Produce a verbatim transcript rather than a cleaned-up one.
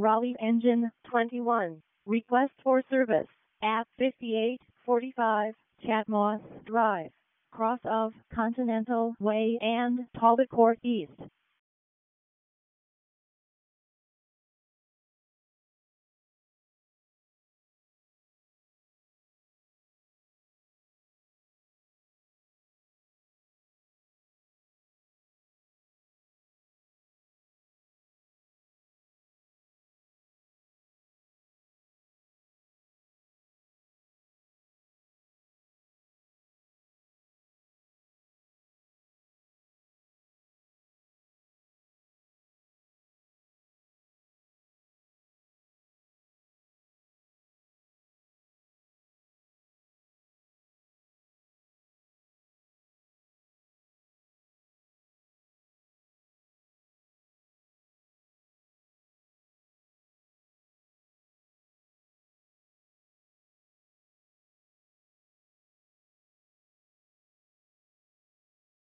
Raleigh Engine twenty-one. Request for service at fifty-eight forty-five Chatmoss Drive, cross of Continental Way and Talbot Court East.